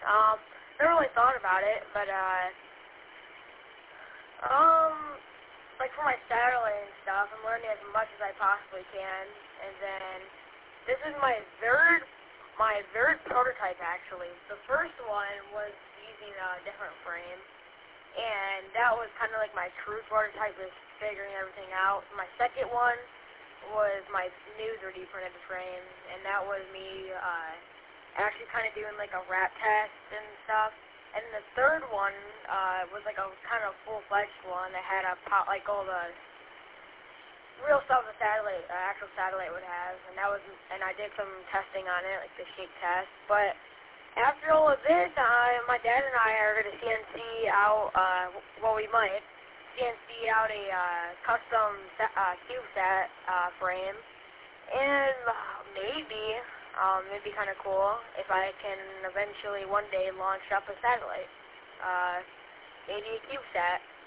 Never really thought about it, but, like for my satellite and stuff, I'm learning as much as I possibly can, and then this is my third prototype, actually. The first one was using a different frame, and that was kind of like my true prototype, was figuring everything out. My second one was my new 3D printed frame, and that was me actually kind of doing like a wrap test and stuff. And the third one was like a kind of full-fledged one that had like all the real stuff the satellite, actual satellite would have, and I did some testing on it, like the shake test. But after all of this, my dad and I are going to CNC out, we might CNC out a custom CubeSat frame, and maybe it'd be kind of cool if I can eventually one day launch up a satellite, maybe a CubeSat.